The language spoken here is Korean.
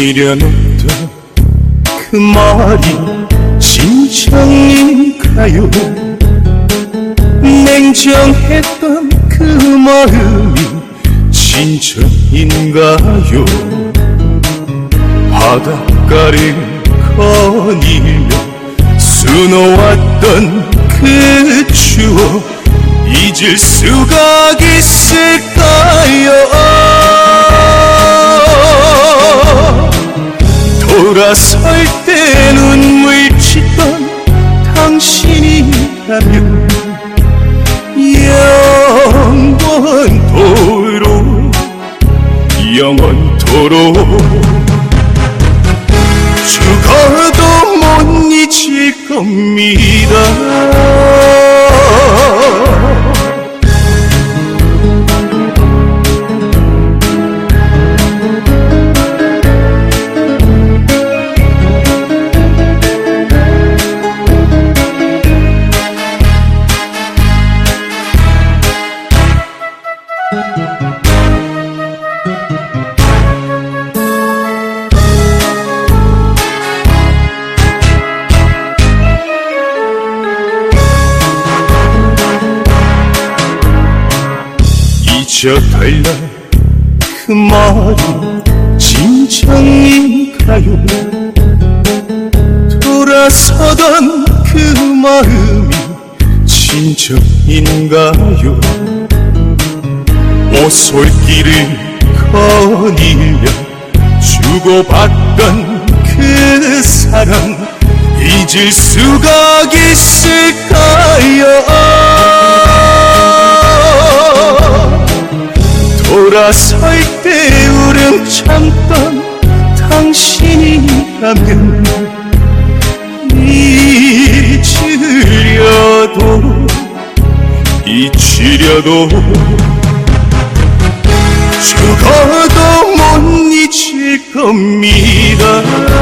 지려놓던 그 말이 진정인가요? 냉정했던 그 마음이 진정인가요? 바닷가를 거닐며 수놓았던 그 추억 잊을 수가 있을까요? 돌아설 때 눈물 짓던 당신이라면 영원토록 죽어도 못 잊을 겁니다. 잊어달라 그 말이 진정인가요? 돌아서던 그 마음이 진정인가요? 오솔길을 거닐며 주고받던 그 사랑 잊을 수가 있을까요? 돌아설 때 울음 참던 당신이라면 잊으려도 죽어도 못 잊을 겁니다.